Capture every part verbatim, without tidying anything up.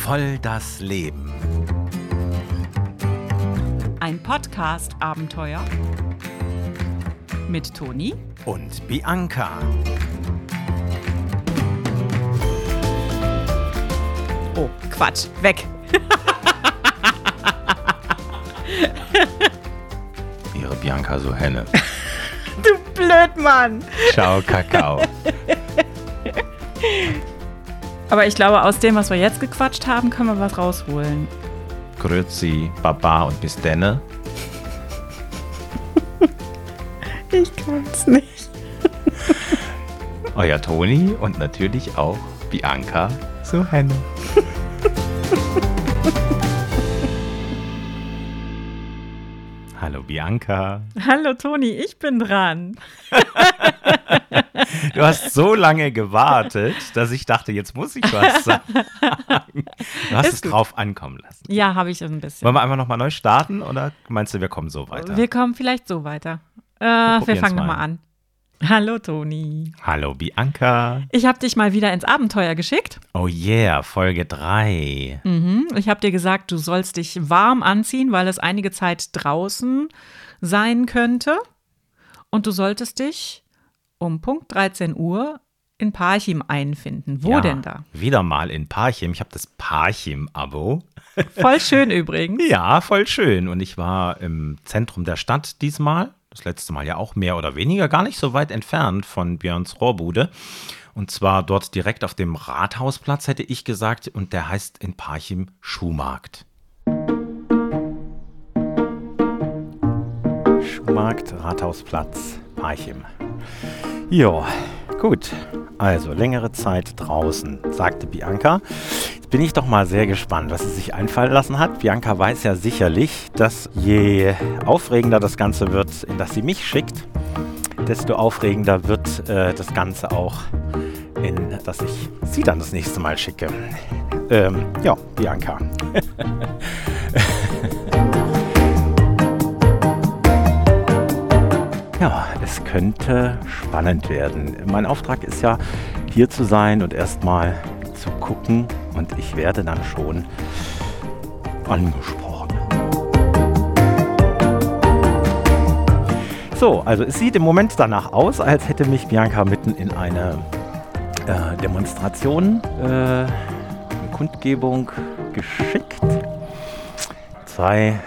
Voll das Leben. Ein Podcast-Abenteuer mit Toni Und Bianca. Oh, Quatsch, weg. Ihre Bianca so Henne. Du Blödmann. Ciao, Kakao. Aber ich glaube, aus dem, was wir jetzt gequatscht haben, können wir was rausholen. Grüezi, Baba und bis denne. Ich kann's nicht. Euer Toni und natürlich auch Bianca so Henne. Hallo Bianca. Hallo Toni, ich bin dran. Du hast so lange gewartet, dass ich dachte, jetzt muss ich was sagen. Du hast Ist es gut. drauf ankommen lassen. Ja, habe ich ein bisschen. Wollen wir einfach nochmal neu starten oder meinst du, wir kommen so weiter? Wir kommen vielleicht so weiter. Äh, wir probieren's fangen mal. nochmal an. Hallo Toni. Hallo Bianca. Ich habe dich mal wieder ins Abenteuer geschickt. Oh yeah, Folge drei. Mhm. Ich habe dir gesagt, du sollst dich warm anziehen, weil es einige Zeit draußen sein könnte. Und du solltest dich um Punkt dreizehn Uhr in Parchim einfinden. Wo Ja, denn da? Wieder mal in Parchim. Ich habe das Parchim-Abo. Voll schön übrigens. Ja, voll schön. Und ich war im Zentrum der Stadt diesmal. Das letzte Mal ja auch mehr oder weniger, gar nicht so weit entfernt von Björns Rohrbude. Und zwar dort direkt auf dem Rathausplatz, hätte ich gesagt. Und der heißt in Parchim Schuhmarkt. Schuhmarkt, Rathausplatz, Parchim. Jo, gut. Also längere Zeit draußen, sagte Bianca. Jetzt bin ich doch mal sehr gespannt, was sie sich einfallen lassen hat. Bianca weiß ja sicherlich, dass je aufregender das Ganze wird, in das sie mich schickt, desto aufregender wird äh, das Ganze auch, in das ich sie dann das nächste Mal schicke. Ähm, ja, Bianca. Ja, es könnte spannend werden. Mein Auftrag ist ja, hier zu sein und erstmal zu gucken und ich werde dann schon angesprochen. So, also es sieht im Moment danach aus, als hätte mich Bianca mitten in eine äh, Demonstration, äh, eine Kundgebung geschickt. Zwei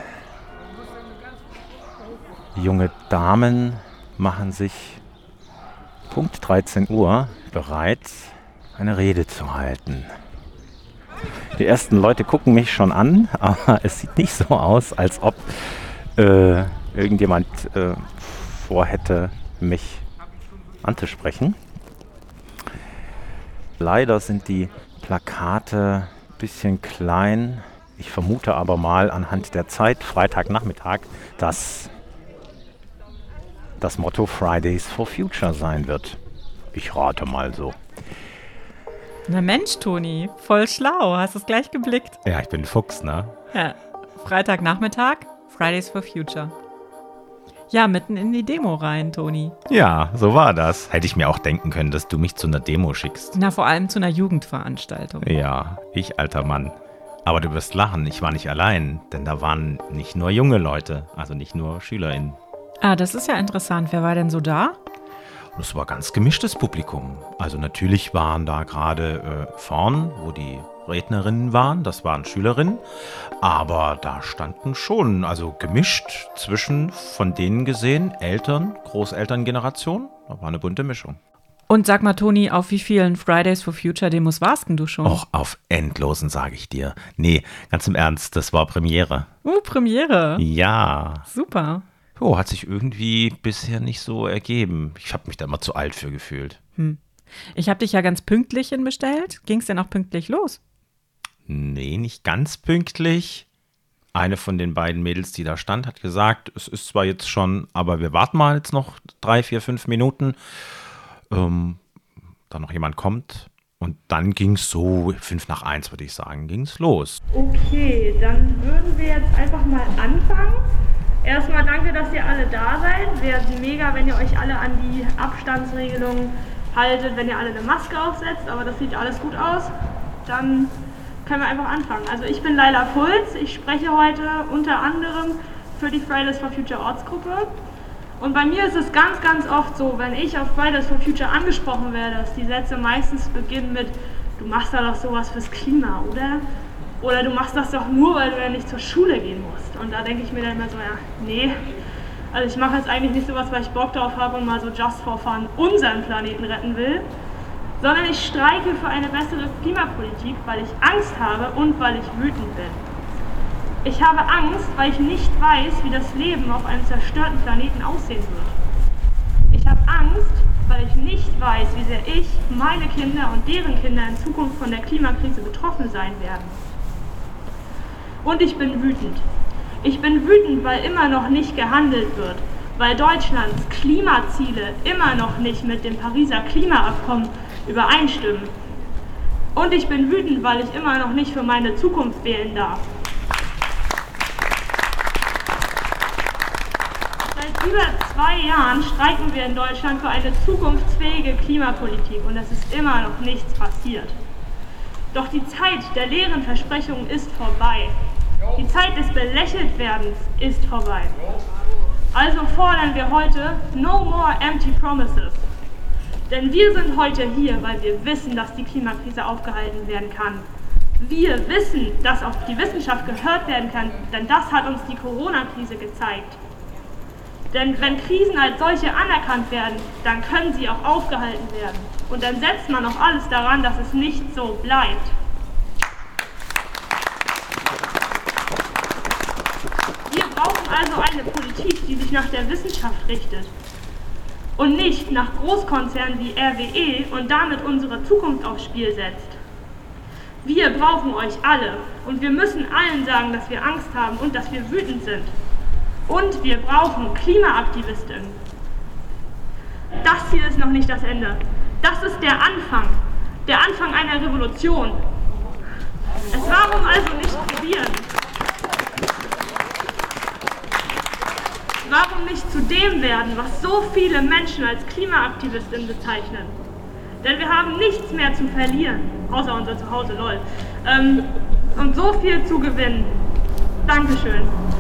junge Damen machen sich Punkt dreizehn Uhr bereit, eine Rede zu halten. Die ersten Leute gucken mich schon an, aber es sieht nicht so aus, als ob äh, irgendjemand äh, vorhätte, mich anzusprechen. Leider sind die Plakate ein bisschen klein. Ich vermute aber mal anhand der Zeit, Freitagnachmittag, dass das Motto Fridays for Future sein wird. Ich rate mal so. Na Mensch, Toni, voll schlau. Hast du es gleich geblickt? Ja, ich bin ein Fuchs, ne? Ja. Freitagnachmittag, Fridays for Future. Ja, mitten in die Demo rein, Toni. Ja, so war das. Hätte ich mir auch denken können, dass du mich zu einer Demo schickst. Na, vor allem zu einer Jugendveranstaltung. Ja, ich alter Mann. Aber du wirst lachen, ich war nicht allein, denn da waren nicht nur junge Leute, also nicht nur SchülerInnen. Ah, das ist ja interessant. Wer war denn so da? Und es war ganz gemischtes Publikum. Also natürlich waren da gerade äh, vorn, wo die Rednerinnen waren, das waren Schülerinnen. Aber da standen schon, also gemischt zwischen, von denen gesehen, Eltern, Großelterngeneration. Da war eine bunte Mischung. Und sag mal, Toni, auf wie vielen Fridays for Future Demos warst denn du schon? Och, auf endlosen, sage ich dir. Nee, ganz im Ernst, das war Premiere. Uh, Premiere. Ja. Super. Oh, hat sich irgendwie bisher nicht so ergeben. Ich habe mich da immer zu alt für gefühlt. Hm. Ich habe dich ja ganz pünktlich hinbestellt. Ging es denn auch pünktlich los? Nee, nicht ganz pünktlich. Eine von den beiden Mädels, die da stand, hat gesagt, es ist zwar jetzt schon, aber wir warten mal jetzt noch drei, vier, fünf Minuten. Ähm, da noch jemand kommt. Und dann ging es so, fünf nach eins würde ich sagen, ging es los. Okay, dann würden wir jetzt einfach mal anfangen. Erstmal danke, dass ihr alle da seid. Wäre mega, wenn ihr euch alle an die Abstandsregelungen haltet, wenn ihr alle eine Maske aufsetzt, aber das sieht alles gut aus. Dann können wir einfach anfangen. Also ich bin Laila Puls, ich spreche heute unter anderem für die Fridays for Future Ortsgruppe. Und bei mir ist es ganz, ganz oft so, wenn ich auf Fridays for Future angesprochen werde, dass die Sätze meistens beginnen mit, du machst da doch sowas fürs Klima, oder? Oder du machst das doch nur, weil du ja nicht zur Schule gehen musst. Und da denke ich mir dann immer so, ja, nee, also ich mache jetzt eigentlich nicht sowas, weil ich Bock drauf habe und mal so just for fun unseren Planeten retten will, sondern ich streike für eine bessere Klimapolitik, weil ich Angst habe und weil ich wütend bin. Ich habe Angst, weil ich nicht weiß, wie das Leben auf einem zerstörten Planeten aussehen wird. Ich habe Angst, weil ich nicht weiß, wie sehr ich, meine Kinder und deren Kinder in Zukunft von der Klimakrise betroffen sein werden. Und ich bin wütend. Ich bin wütend, weil immer noch nicht gehandelt wird, weil Deutschlands Klimaziele immer noch nicht mit dem Pariser Klimaabkommen übereinstimmen. Und ich bin wütend, weil ich immer noch nicht für meine Zukunft wählen darf. Seit über zwei Jahren streiken wir in Deutschland für eine zukunftsfähige Klimapolitik und es ist immer noch nichts passiert. Doch die Zeit der leeren Versprechungen ist vorbei. Die Zeit des Belächeltwerdens ist vorbei. Also fordern wir heute No more empty promises. Denn wir sind heute hier, weil wir wissen, dass die Klimakrise aufgehalten werden kann. Wir wissen, dass auf die Wissenschaft gehört werden kann, denn das hat uns die Corona-Krise gezeigt. Denn wenn Krisen als solche anerkannt werden, dann können sie auch aufgehalten werden. Und dann setzt man auch alles daran, dass es nicht so bleibt. Wir brauchen also eine Politik, die sich nach der Wissenschaft richtet und nicht nach Großkonzernen wie R W E und damit unsere Zukunft aufs Spiel setzt. Wir brauchen euch alle und wir müssen allen sagen, dass wir Angst haben und dass wir wütend sind. Und wir brauchen Klimaaktivistinnen. Das hier ist noch nicht das Ende. Das ist der Anfang. Der Anfang einer Revolution. Es warum also nicht probieren? Warum nicht zu dem werden, was so viele Menschen als Klimaaktivistin bezeichnen? Denn wir haben nichts mehr zu verlieren, außer unser Zuhause, lol. Ähm, und so viel zu gewinnen. Dankeschön.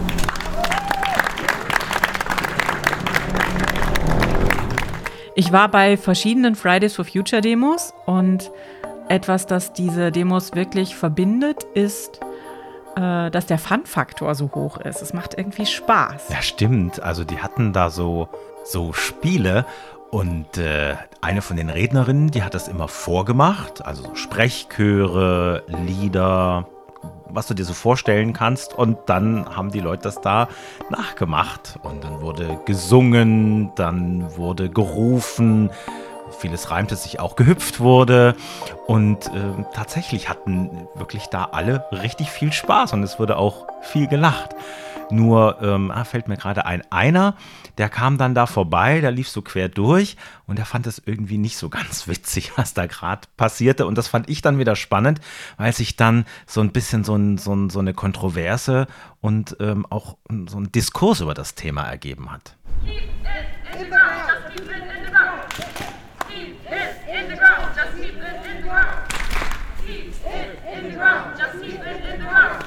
Ich war bei verschiedenen Fridays for Future Demos und etwas, das diese Demos wirklich verbindet, ist, äh, dass der Fun-Faktor so hoch ist. Es macht irgendwie Spaß. Ja, stimmt. Also die hatten da so, so Spiele und äh, eine von den Rednerinnen, die hat das immer vorgemacht. Also so Sprechchöre, Lieder, was du dir so vorstellen kannst. Und dann haben die Leute das da nachgemacht. Und dann wurde gesungen, dann wurde gerufen. Vieles reimte sich auch, gehüpft wurde. Und äh, tatsächlich hatten wirklich da alle richtig viel Spaß. Und es wurde auch viel gelacht. Nur ähm, ah, fällt mir gerade ein, einer, der kam dann da vorbei, der lief so quer durch und der fand es irgendwie nicht so ganz witzig, was da gerade passierte. Und das fand ich dann wieder spannend, weil sich dann so ein bisschen so, ein, so, ein, so eine Kontroverse und ähm, auch so ein Diskurs über das Thema ergeben hat. Keep it in the ground, just keep it in the ground. Keep it in the ground, just keep it in the ground. Keep it in the ground, just keep it in the ground.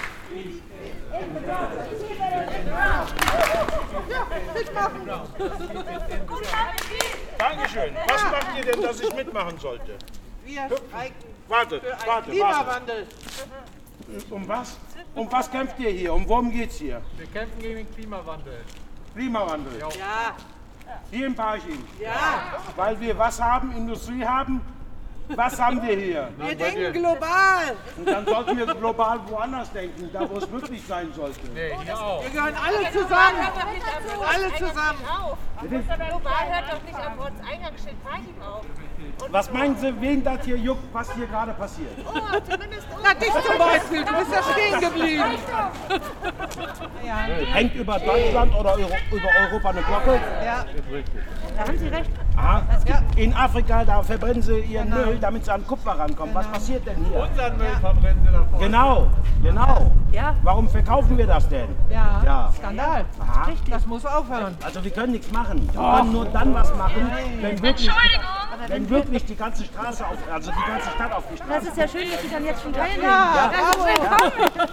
Dankeschön. Was macht ihr denn, dass ich mitmachen sollte? Wir streiken Wartet, für einen wartet, Klimawandel. Wartet. Um was? Um was kämpft ihr hier? Um worum geht's hier? Wir kämpfen gegen den Klimawandel. Klimawandel? Ja. Hier in Parchim? Ja. Weil wir was haben? Industrie haben? Was haben wir hier? Wir denken global. Und dann sollten wir global woanders denken, da wo es wirklich sein sollte. Nee, hier auch. Wir gehören alle zusammen. Alle zusammen. Global hört doch nicht am Ortseingangsschild Parchim auf. Was meinen Sie, wen das hier juckt, was hier gerade passiert? Oh, zumindest uns. Na, dich zum Beispiel. Du bist ja stehen geblieben. Ja. Hängt über Deutschland oder Euro, über Europa eine Glocke? Ja. Da haben Sie recht. Aha. In Afrika, da verbrennen sie ihren Müll, damit sie an Kupfer rankommen. Was passiert denn hier? Unseren Müll verbrennen sie davor. Genau, genau. Ja. Warum verkaufen wir das denn? Ja. Ja. Skandal. Aha. Das muss aufhören. Also wir können nichts machen. Wir können nur dann was machen, wenn wirklich... Entschuldigung, wenn wirklich die ganze Straße, auf, also die ganze Stadt auf die Straße. Das ist ja schön, dass Sie dann jetzt schon teilnehmen. Ja, Ganz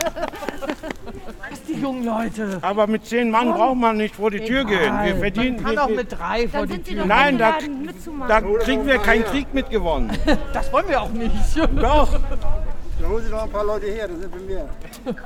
Was die jungen Leute. Aber mit zehn Mann braucht man nicht vor die Tür gehen. Wir verdienen. Man kann auch wir, mit drei vor Dann die sind Sie Tür. doch Nein, da, eingeladen, mitzumachen. da kriegen wir keinen Krieg mitgewonnen. Das wollen wir auch nicht. Doch. Dann holen Sie noch ein paar Leute her, das sind wir mehr.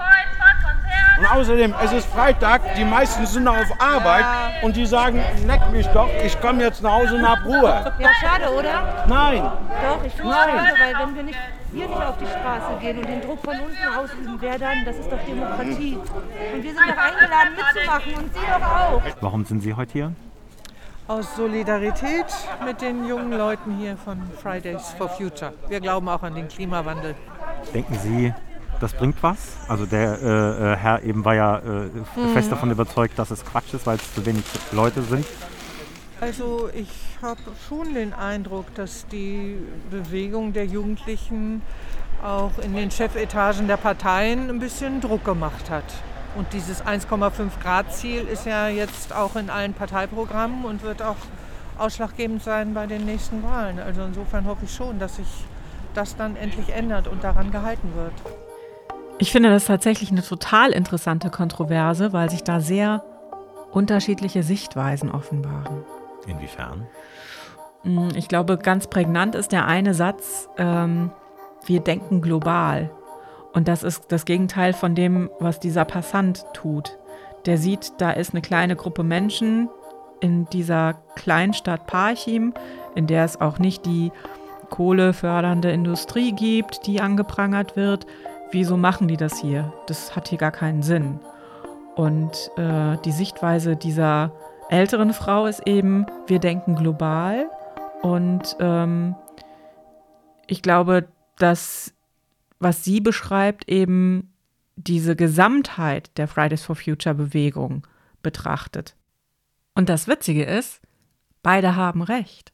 Und außerdem, es ist Freitag, die meisten sind noch auf Arbeit und die sagen, leck mich doch, ich komme jetzt nach Hause und hab Ruhe. Ja, schade, oder? Nein. Doch, ich finde es Nein. schade, weil wenn wir nicht, wir nicht auf die Straße gehen und den Druck von unten ausüben, wer dann? Das ist doch Demokratie. Und wir sind doch eingeladen mitzumachen und Sie doch auch. Warum sind Sie heute hier? Aus Solidarität mit den jungen Leuten hier von Fridays for Future. Wir glauben auch an den Klimawandel. Denken Sie, das bringt was? Also der äh, äh, Herr eben war ja äh, fest davon überzeugt, dass es Quatsch ist, weil es zu wenig Leute sind. Also ich habe schon den Eindruck, dass die Bewegung der Jugendlichen auch in den Chefetagen der Parteien ein bisschen Druck gemacht hat. Und dieses eins Komma fünf Grad Ziel ist ja jetzt auch in allen Parteiprogrammen und wird auch ausschlaggebend sein bei den nächsten Wahlen. Also insofern hoffe ich schon, dass sich das dann endlich ändert und daran gehalten wird. Ich finde das tatsächlich eine total interessante Kontroverse, weil sich da sehr unterschiedliche Sichtweisen offenbaren. Inwiefern? Ich glaube, ganz prägnant ist der eine Satz, ähm, wir denken global. Und das ist das Gegenteil von dem, was dieser Passant tut. Der sieht, da ist eine kleine Gruppe Menschen in dieser Kleinstadt Parchim, in der es auch nicht die kohlefördernde Industrie gibt, die angeprangert wird. Wieso machen die das hier? Das hat hier gar keinen Sinn. Und äh, die Sichtweise dieser älteren Frau ist eben, wir denken global. Und ähm, ich glaube, dass, was sie beschreibt, eben diese Gesamtheit der Fridays for Future Bewegung betrachtet. Und das Witzige ist, beide haben recht.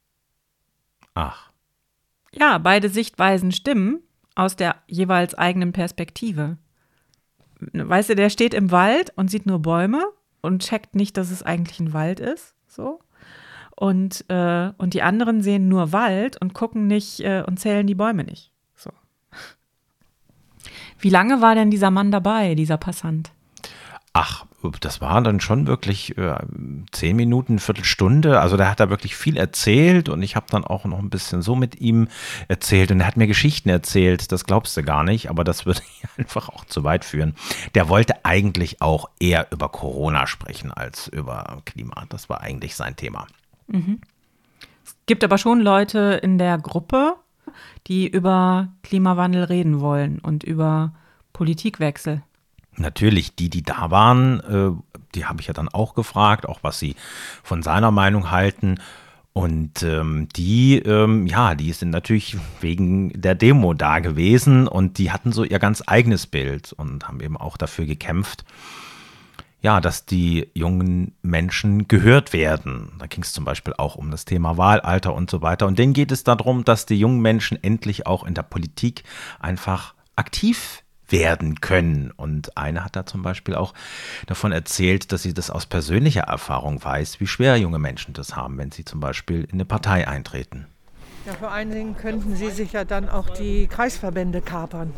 Ach. Ja, beide Sichtweisen stimmen aus der jeweils eigenen Perspektive. Weißt du, der steht im Wald und sieht nur Bäume und checkt nicht, dass es eigentlich ein Wald ist. So. Und, äh, und die anderen sehen nur Wald und gucken nicht äh, und zählen die Bäume nicht. So. Wie lange war denn dieser Mann dabei, dieser Passant? Ach, das war dann schon wirklich äh, zehn Minuten, Viertelstunde. Also der hat da wirklich viel erzählt und ich habe dann auch noch ein bisschen so mit ihm erzählt und er hat mir Geschichten erzählt, das glaubst du gar nicht, aber das würde einfach auch zu weit führen. Der wollte eigentlich auch eher über Corona sprechen als über Klima. Das war eigentlich sein Thema. Mhm. Es gibt aber schon Leute in der Gruppe, die über Klimawandel reden wollen und über Politikwechsel. Natürlich, die, die da waren, äh, die habe ich ja dann auch gefragt, auch was sie von seiner Meinung halten. Und ähm, die, ähm, ja, die sind natürlich wegen der Demo da gewesen und die hatten so ihr ganz eigenes Bild und haben eben auch dafür gekämpft, ja, dass die jungen Menschen gehört werden. Da ging es zum Beispiel auch um das Thema Wahlalter und so weiter. Und denen geht es darum, dass die jungen Menschen endlich auch in der Politik einfach aktiv werden können. Und eine hat da zum Beispiel auch davon erzählt, dass sie das aus persönlicher Erfahrung weiß, wie schwer junge Menschen das haben, wenn sie zum Beispiel in eine Partei eintreten. Ja, vor allen Dingen könnten sie sich ja dann auch die Kreisverbände kapern,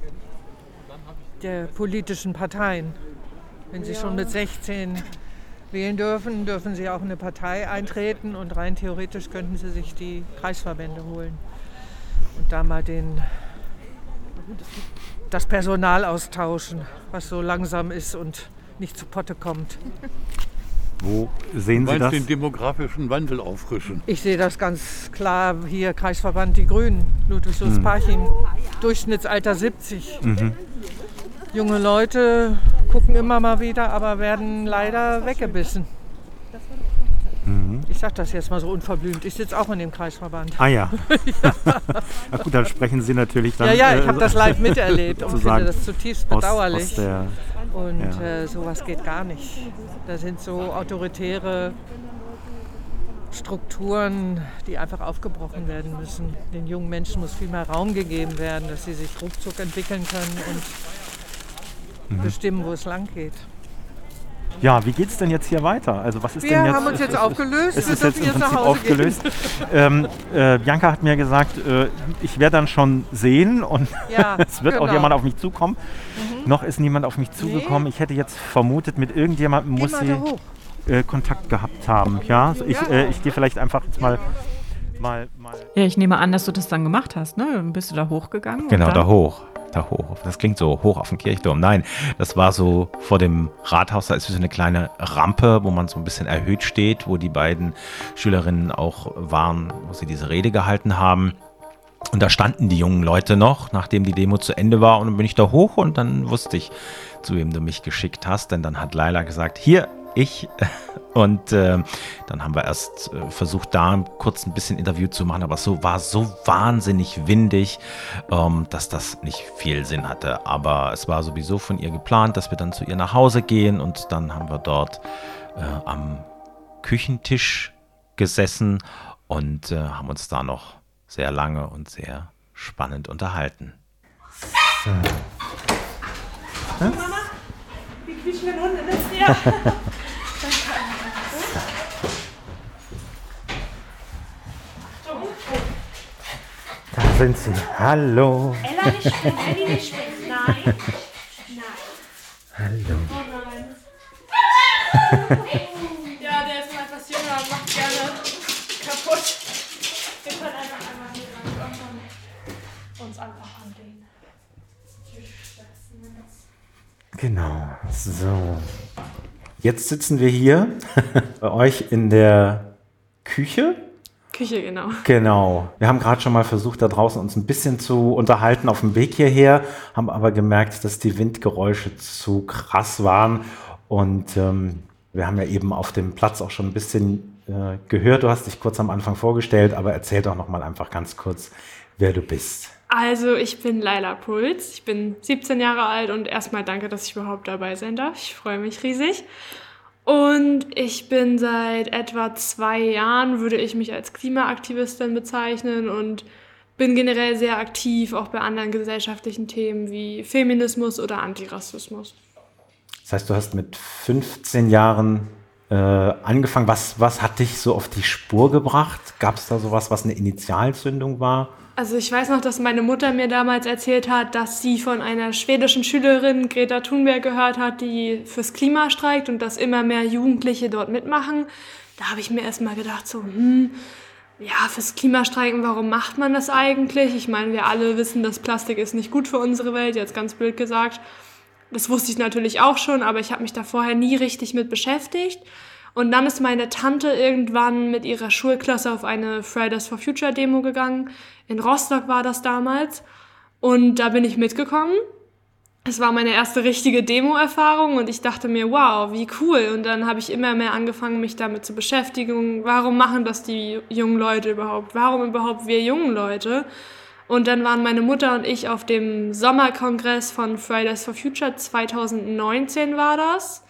der politischen Parteien. Wenn sie schon mit sechzehn wählen dürfen, dürfen sie auch in eine Partei eintreten und rein theoretisch könnten sie sich die Kreisverbände holen und da mal den das Personal austauschen, was so langsam ist und nicht zu Potte kommt. Wo sehen Sie Du meinst das? den demografischen Wandel auffrischen? Ich sehe das ganz klar hier, Kreisverband Die Grünen, Ludwigslust-Parchim, Durchschnittsalter siebzig. Mhm. Junge Leute gucken immer mal wieder, aber werden leider weggebissen. Mhm. Ich sage das jetzt mal so unverblümt. Ich sitze auch in dem Kreisverband. Ah ja. ja. Na gut, dann sprechen Sie natürlich dann. Ja, ja, ich äh, habe das live miterlebt und finde sozusagen das zutiefst aus- bedauerlich. aus der- und ja. äh, sowas geht gar nicht. Da sind so autoritäre Strukturen, die einfach aufgebrochen werden müssen. Den jungen Menschen muss viel mehr Raum gegeben werden, dass sie sich ruckzuck entwickeln können und Mhm. bestimmen, wo es lang geht. Ja, wie geht's denn jetzt hier weiter? Also was ist Wir denn jetzt? haben uns jetzt ist, aufgelöst. Es Wir ist jetzt dürfen im jetzt nach Prinzip Hause aufgelöst. ähm, äh, Bianca hat mir gesagt, äh, ich werde dann schon sehen und Ja, es wird genau. auch jemand auf mich zukommen. Mhm. Noch ist niemand auf mich zugekommen. Ich hätte jetzt vermutet, mit irgendjemandem Geh muss mal sie da hoch. äh, Kontakt gehabt haben. Ja, ich, Ja. äh, ich gehe vielleicht einfach jetzt mal, mal, mal. Ja, ich nehme an, dass du das dann gemacht hast, ne? Dann bist du da hochgegangen. Genau, und dann, da hoch. Da hoch. Das klingt so hoch auf dem Kirchturm. Nein, das war so vor dem Rathaus. Da ist so eine kleine Rampe, wo man so ein bisschen erhöht steht, wo die beiden Schülerinnen auch waren, wo sie diese Rede gehalten haben. Und da standen die jungen Leute noch, nachdem die Demo zu Ende war. Und dann bin ich da hoch und dann wusste ich, zu wem du mich geschickt hast. Denn dann hat Laila gesagt, hier, ich. Und äh, dann haben wir erst äh, versucht, da kurz ein bisschen Interview zu machen, aber es so, war so wahnsinnig windig, ähm, dass das nicht viel Sinn hatte. Aber es war sowieso von ihr geplant, dass wir dann zu ihr nach Hause gehen und dann haben wir dort äh, am Küchentisch gesessen und äh, haben uns da noch sehr lange und sehr spannend unterhalten. So. Mama, die quietschenden Hunde, das ja. Da sind sie. Hallo. Ella nicht springen, Elli nicht springen. Nein. Nein. Hallo. Oh nein. Ja, der ist noch etwas jünger und macht gerne kaputt. Wir können einfach einmal hier lang und uns einfach anlehnen. Wir setzen uns. Genau. So. Jetzt sitzen wir hier bei euch in der Küche. Küche, genau. Genau. Wir haben gerade schon mal versucht, da draußen uns ein bisschen zu unterhalten auf dem Weg hierher, haben aber gemerkt, dass die Windgeräusche zu krass waren. Und ähm, wir haben ja eben auf dem Platz auch schon ein bisschen äh, gehört. Du hast dich kurz am Anfang vorgestellt, aber erzähl doch noch mal einfach ganz kurz, wer du bist. Also, ich bin Laila Puls. Ich bin siebzehn Jahre alt und erstmal danke, dass ich überhaupt dabei sein darf. Ich freue mich riesig. Und ich bin seit etwa zwei Jahren, würde ich mich als Klimaaktivistin bezeichnen und bin generell sehr aktiv, auch bei anderen gesellschaftlichen Themen wie Feminismus oder Antirassismus. Das heißt, du hast mit fünfzehn Jahren äh, angefangen. Was, was hat dich so auf die Spur gebracht? Gab es da sowas, was eine Initialzündung war? Also ich weiß noch, dass meine Mutter mir damals erzählt hat, dass sie von einer schwedischen Schülerin, Greta Thunberg, gehört hat, die fürs Klima streikt und dass immer mehr Jugendliche dort mitmachen. Da habe ich mir erst mal gedacht, so, hm, ja, fürs Klimastreiken, warum macht man das eigentlich? Ich meine, wir alle wissen, dass Plastik ist nicht gut für unsere Welt, jetzt ganz blöd gesagt. Das wusste ich natürlich auch schon, aber ich habe mich da vorher nie richtig mit beschäftigt. Und dann ist meine Tante irgendwann mit ihrer Schulklasse auf eine Fridays for Future Demo gegangen. In Rostock war das damals. Und da bin ich mitgekommen. Es war meine erste richtige Demo-Erfahrung und ich dachte mir, wow, wie cool. Und dann habe ich immer mehr angefangen, mich damit zu beschäftigen. Warum machen das die jungen Leute überhaupt? Warum überhaupt wir jungen Leute? Und dann waren meine Mutter und ich auf dem Sommerkongress von Fridays for Future, zwanzig neunzehn war das.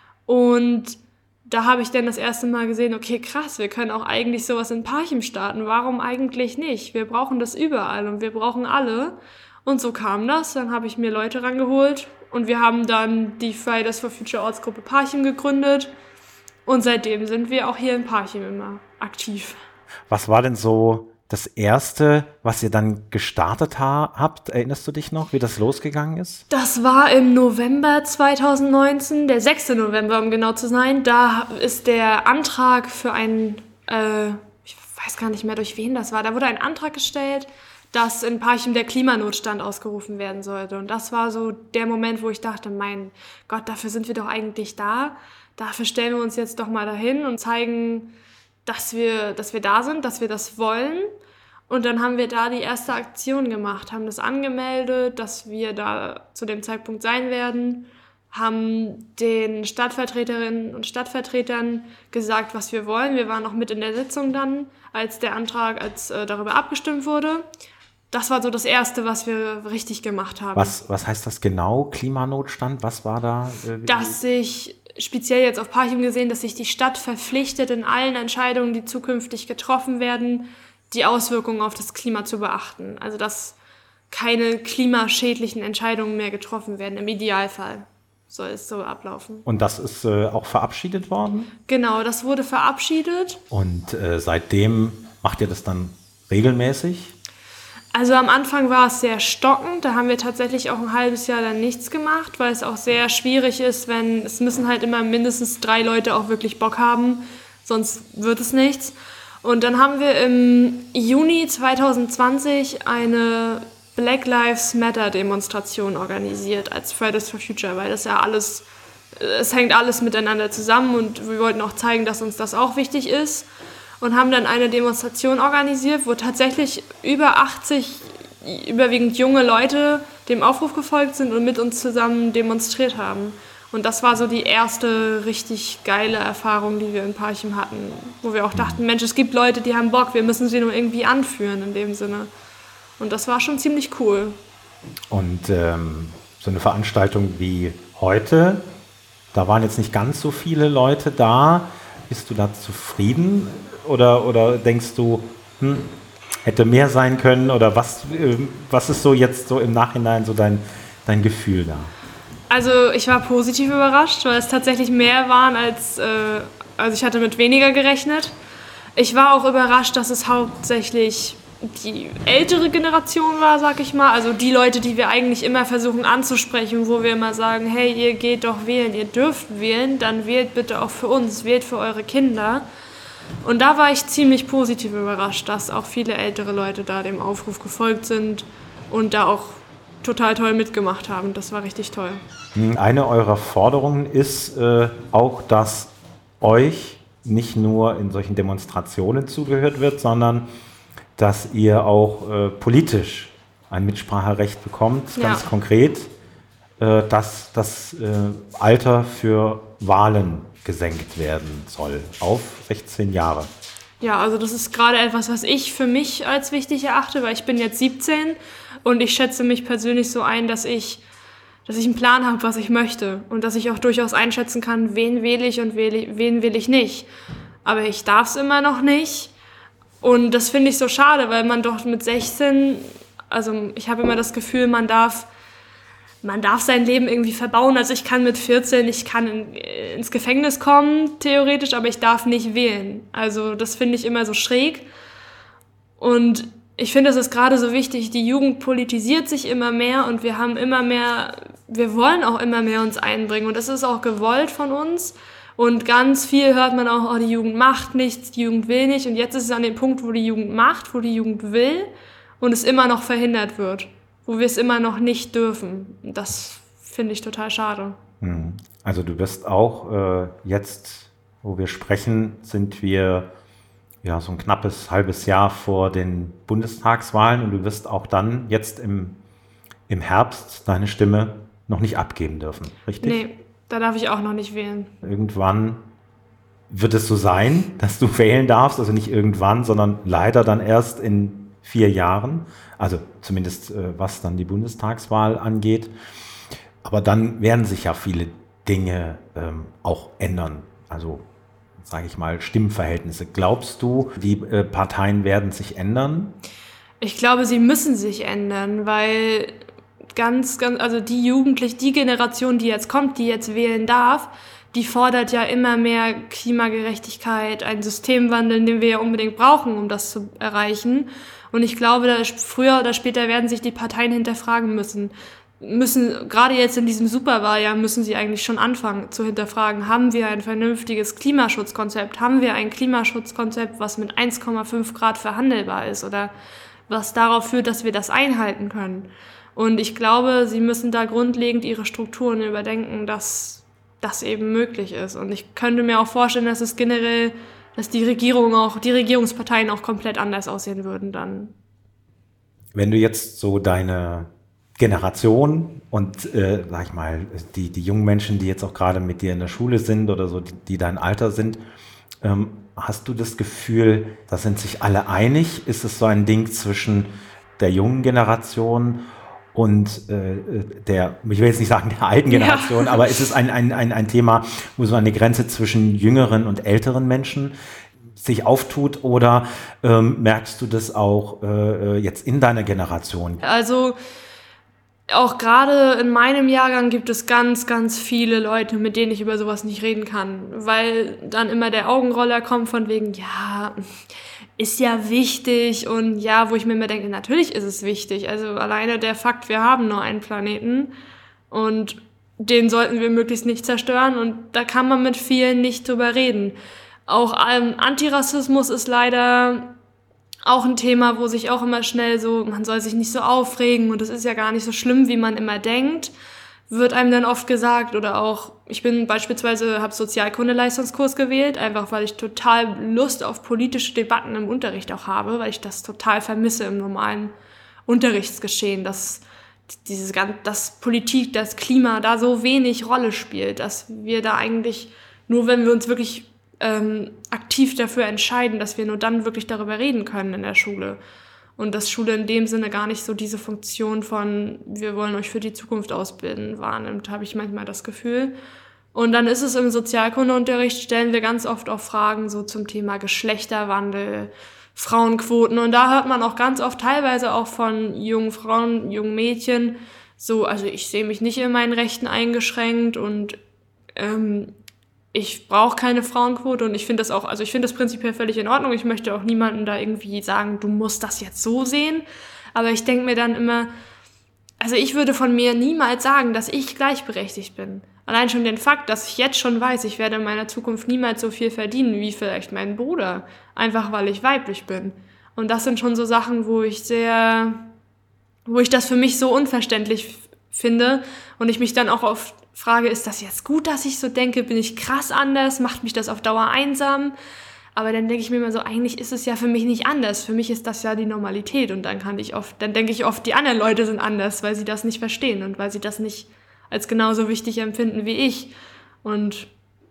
Und da habe ich dann das erste Mal gesehen, okay, krass, wir können auch eigentlich sowas in Parchim starten. Warum eigentlich nicht? Wir brauchen das überall und wir brauchen alle. Und so kam das. Dann habe ich mir Leute rangeholt und wir haben dann die Fridays for Future Ortsgruppe Parchim gegründet. Und seitdem sind wir auch hier in Parchim immer aktiv. Was war denn so das Erste, was ihr dann gestartet ha- habt? Erinnerst du dich noch, wie das losgegangen ist? Das war im November zwanzig neunzehn, der sechste November, um genau zu sein. Da ist der Antrag für ein, äh, ich weiß gar nicht mehr, durch wen das war, da wurde ein Antrag gestellt, dass in Parchim der Klimanotstand ausgerufen werden sollte. Und das war so der Moment, wo ich dachte, mein Gott, dafür sind wir doch eigentlich da. Dafür stellen wir uns jetzt doch mal dahin und zeigen, dass wir, dass wir da sind, dass wir das wollen. Und dann haben wir da die erste Aktion gemacht, haben das angemeldet, dass wir da zu dem Zeitpunkt sein werden, haben den Stadtvertreterinnen und Stadtvertretern gesagt, was wir wollen. Wir waren noch mit in der Sitzung dann, als der Antrag, als äh, darüber abgestimmt wurde. Das war so das Erste, was wir richtig gemacht haben. Was, was heißt das genau, Klimanotstand? Was war da? Äh, dass sich, speziell jetzt auf Parchim gesehen, dass sich die Stadt verpflichtet, in allen Entscheidungen, die zukünftig getroffen werden, die Auswirkungen auf das Klima zu beachten. Also dass keine klimaschädlichen Entscheidungen mehr getroffen werden, im Idealfall. soll es so ablaufen. Und das ist äh, auch verabschiedet worden? Genau, das wurde verabschiedet. Und äh, seitdem macht ihr das dann regelmäßig? Also am Anfang war es sehr stockend, da haben wir tatsächlich auch ein halbes Jahr dann nichts gemacht, weil es auch sehr schwierig ist, wenn, es müssen halt immer mindestens drei Leute auch wirklich Bock haben, sonst wird es nichts. Und dann haben wir im Juni zwanzig zwanzig eine Black Lives Matter Demonstration organisiert als Fridays for Future, weil das ja alles, es hängt alles miteinander zusammen und wir wollten auch zeigen, dass uns das auch wichtig ist. Und haben dann eine Demonstration organisiert, wo tatsächlich über achtzig, überwiegend junge Leute dem Aufruf gefolgt sind und mit uns zusammen demonstriert haben. Und das war so die erste richtig geile Erfahrung, die wir in Parchim hatten, wo wir auch dachten, Mensch, es gibt Leute, die haben Bock, wir müssen sie nur irgendwie anführen in dem Sinne. Und das war schon ziemlich cool. Und ähm, so eine Veranstaltung wie heute, da waren jetzt nicht ganz so viele Leute da. Bist du da zufrieden? Oder, oder denkst du, hm, hätte mehr sein können? Oder was, äh, was ist so jetzt so im Nachhinein so dein, dein Gefühl da? Also ich war positiv überrascht, weil es tatsächlich mehr waren als, äh, also ich hatte mit weniger gerechnet. Ich war auch überrascht, dass es hauptsächlich die ältere Generation war, sag ich mal. Also die Leute, die wir eigentlich immer versuchen anzusprechen, wo wir immer sagen, hey, ihr geht doch wählen, ihr dürft wählen, dann wählt bitte auch für uns, wählt für eure Kinder. Und da war ich ziemlich positiv überrascht, dass auch viele ältere Leute da dem Aufruf gefolgt sind und da auch total toll mitgemacht haben. Das war richtig toll. Eine eurer Forderungen ist äh, auch, dass euch nicht nur in solchen Demonstrationen zugehört wird, sondern dass ihr auch äh, politisch ein Mitspracherecht bekommt, ganz ja. konkret, äh, dass das äh, Alter für Wahlen gesenkt werden soll auf sechzehn Jahre. Ja, also das ist gerade etwas, was ich für mich als wichtig erachte, weil ich bin jetzt siebzehn und ich schätze mich persönlich so ein, dass ich, dass ich einen Plan habe, was ich möchte und dass ich auch durchaus einschätzen kann, wen wähle ich und wähle, wen will ich nicht. Aber ich darf es immer noch nicht und das finde ich so schade, weil man doch mit sechzehn, also ich habe immer das Gefühl, man darf Man darf sein Leben irgendwie verbauen. Also ich kann mit vierzehn, ich kann in, ins Gefängnis kommen, theoretisch, aber ich darf nicht wählen. Also das finde ich immer so schräg. Und ich finde, es ist gerade so wichtig, die Jugend politisiert sich immer mehr und wir haben immer mehr, wir wollen auch immer mehr uns einbringen. Und das ist auch gewollt von uns. Und ganz viel hört man auch, oh, die Jugend macht nichts, die Jugend will nicht. Und jetzt ist es an dem Punkt, wo die Jugend macht, wo die Jugend will und es immer noch verhindert wird. Wo wir es immer noch nicht dürfen. Das finde ich total schade. Also du bist auch äh, jetzt, wo wir sprechen, sind wir ja so ein knappes halbes Jahr vor den Bundestagswahlen und du wirst auch dann jetzt im, im Herbst deine Stimme noch nicht abgeben dürfen, richtig? Nee, da darf ich auch noch nicht wählen. Irgendwann wird es so sein, dass du wählen darfst, also nicht irgendwann, sondern leider dann erst in vier Jahren, also zumindest äh, was dann die Bundestagswahl angeht. Aber dann werden sich ja viele Dinge ähm, auch ändern. Also sage ich mal Stimmverhältnisse. Glaubst du, die äh, Parteien werden sich ändern? Ich glaube, sie müssen sich ändern, weil ganz, ganz, also die Jugendliche, die Generation, die jetzt kommt, die jetzt wählen darf, die fordert ja immer mehr Klimagerechtigkeit, einen Systemwandel, den wir ja unbedingt brauchen, um das zu erreichen. Und ich glaube, da früher oder später werden sich die Parteien hinterfragen müssen. Müssen, gerade jetzt in diesem Superwahljahr müssen sie eigentlich schon anfangen zu hinterfragen, haben wir ein vernünftiges Klimaschutzkonzept? Haben wir ein Klimaschutzkonzept, was mit eins Komma fünf Grad verhandelbar ist oder was darauf führt, dass wir das einhalten können? Und ich glaube, sie müssen da grundlegend ihre Strukturen überdenken, dass das eben möglich ist. Und ich könnte mir auch vorstellen, dass es generell dass die Regierung auch, die Regierungsparteien auch komplett anders aussehen würden dann. Wenn du jetzt so deine Generation und, äh, sag ich mal, die, die jungen Menschen, die jetzt auch gerade mit dir in der Schule sind oder so, die, die dein Alter sind, ähm, hast du das Gefühl, da sind sich alle einig? Ist es so ein Ding zwischen der jungen Generation und äh, der, ich will jetzt nicht sagen der alten Generation, ja. aber ist es ein, ein, ein, ein Thema, wo so eine Grenze zwischen jüngeren und älteren Menschen sich auftut oder ähm, merkst du das auch äh, jetzt in deiner Generation? Also auch gerade in meinem Jahrgang gibt es ganz, ganz viele Leute, mit denen ich über sowas nicht reden kann, weil dann immer der Augenroller kommt von wegen, ja, ist ja wichtig und ja, wo ich mir immer denke, natürlich ist es wichtig. Also alleine der Fakt, wir haben nur einen Planeten und den sollten wir möglichst nicht zerstören und da kann man mit vielen nicht drüber reden. Auch ähm, Antirassismus ist leider auch ein Thema, wo sich auch immer schnell so, man soll sich nicht so aufregen und es ist ja gar nicht so schlimm, wie man immer denkt, wird einem dann oft gesagt. Oder auch, ich bin beispielsweise, habe Sozialkunde-Leistungskurs gewählt, einfach weil ich total Lust auf politische Debatten im Unterricht auch habe, weil ich das total vermisse im normalen Unterrichtsgeschehen, dass dieses ganze, dass Politik, das Klima da so wenig Rolle spielt, dass wir da eigentlich nur, wenn wir uns wirklich ähm, aktiv dafür entscheiden, dass wir nur dann wirklich darüber reden können in der Schule. Und dass Schule in dem Sinne gar nicht so diese Funktion von, wir wollen euch für die Zukunft ausbilden, wahrnimmt, habe ich manchmal das Gefühl. Und dann ist es im Sozialkundeunterricht, stellen wir ganz oft auch Fragen so zum Thema Geschlechterwandel, Frauenquoten. Und da hört man auch ganz oft, teilweise auch von jungen Frauen, jungen Mädchen, so, also ich sehe mich nicht in meinen Rechten eingeschränkt und ähm, ich brauche keine Frauenquote und ich finde das auch, also ich finde das prinzipiell völlig in Ordnung. Ich möchte auch niemandem da irgendwie sagen, du musst das jetzt so sehen. Aber ich denke mir dann immer, also ich würde von mir niemals sagen, dass ich gleichberechtigt bin. Allein schon den Fakt, dass ich jetzt schon weiß, ich werde in meiner Zukunft niemals so viel verdienen wie vielleicht mein Bruder, einfach weil ich weiblich bin. Und das sind schon so Sachen, wo ich sehr, wo ich das für mich so unverständlich finde und ich mich dann auch oft frage, ist das jetzt gut, dass ich so denke? Bin ich krass anders? Macht mich das auf Dauer einsam? Aber dann denke ich mir immer so, eigentlich ist es ja für mich nicht anders. Für mich ist das ja die Normalität und dann kann ich oft, dann denke ich oft, die anderen Leute sind anders, weil sie das nicht verstehen und weil sie das nicht als genauso wichtig empfinden wie ich. Und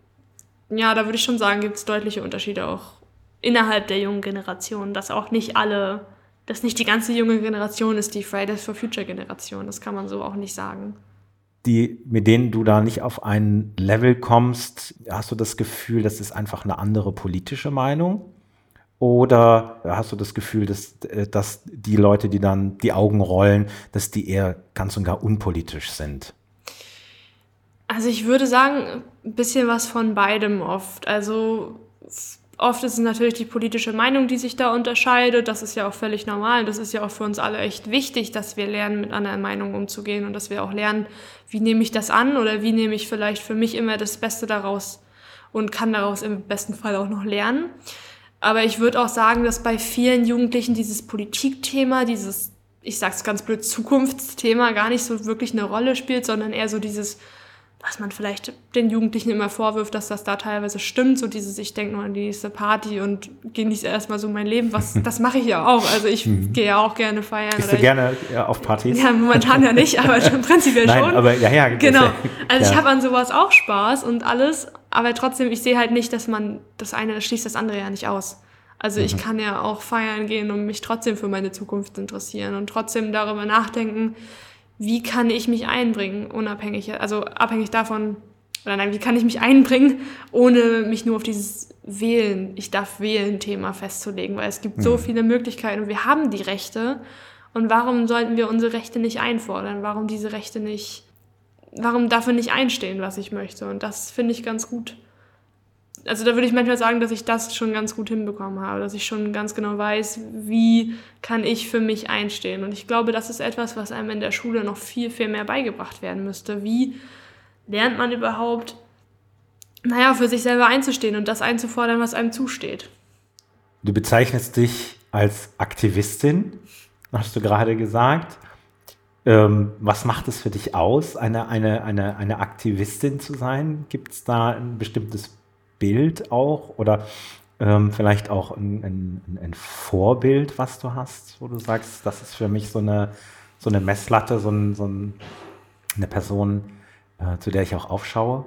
ja, da würde ich schon sagen, gibt es deutliche Unterschiede auch innerhalb der jungen Generation, dass auch nicht alle, dass nicht die ganze junge Generation ist die Fridays for Future Generation. Das kann man so auch nicht sagen. Die, mit denen du da nicht auf ein Level kommst, hast du das Gefühl, das ist einfach eine andere politische Meinung? Oder hast du das Gefühl, dass, dass die Leute, die dann die Augen rollen, dass die eher ganz und gar unpolitisch sind? Also ich würde sagen, ein bisschen was von beidem oft. Also oft ist es natürlich die politische Meinung, die sich da unterscheidet. Das ist ja auch völlig normal. Das ist ja auch für uns alle echt wichtig, dass wir lernen, mit anderen Meinungen umzugehen und dass wir auch lernen, wie nehme ich das an oder wie nehme ich vielleicht für mich immer das Beste daraus und kann daraus im besten Fall auch noch lernen. Aber ich würde auch sagen, dass bei vielen Jugendlichen dieses Politikthema, dieses, ich sag's ganz blöd, Zukunftsthema gar nicht so wirklich eine Rolle spielt, sondern eher so dieses, was man vielleicht den Jugendlichen immer vorwirft, dass das da teilweise stimmt, so dieses, ich denke nur an die nächste Party und genieße erstmal so mein Leben, was, das mache ich ja auch, also ich mhm. gehe ja auch gerne feiern. Gehst du ich, gerne ja, auf Partys? Ja, momentan ja nicht, aber prinzipiell Nein, schon. aber ja, ja. Genau, also ja. ich habe an sowas auch Spaß und alles, aber trotzdem, ich sehe halt nicht, dass man, das eine schließt das andere ja nicht aus. Also mhm. ich kann ja auch feiern gehen und mich trotzdem für meine Zukunft interessieren und trotzdem darüber nachdenken, wie kann ich mich einbringen, unabhängig, also abhängig davon, oder nein, wie kann ich mich einbringen, ohne mich nur auf dieses Wählen, ich darf wählen Thema festzulegen, weil es gibt mhm. so viele Möglichkeiten und wir haben die Rechte und warum sollten wir unsere Rechte nicht einfordern, warum diese Rechte nicht, warum dafür nicht einstehen, was ich möchte und das finde ich ganz gut. Also da würde ich manchmal sagen, dass ich das schon ganz gut hinbekommen habe, dass ich schon ganz genau weiß, wie kann ich für mich einstehen. Und ich glaube, das ist etwas, was einem in der Schule noch viel, viel mehr beigebracht werden müsste. Wie lernt man überhaupt, naja, für sich selber einzustehen und das einzufordern, was einem zusteht? Du bezeichnest dich als Aktivistin, hast du gerade gesagt. Ähm, was macht es für dich aus, eine, eine, eine, eine Aktivistin zu sein? Gibt es da ein bestimmtes Bild auch oder ähm, vielleicht auch ein, ein, ein Vorbild, was du hast, wo du sagst, das ist für mich so eine, so eine Messlatte, so, ein, so ein, eine Person, äh, zu der ich auch aufschaue?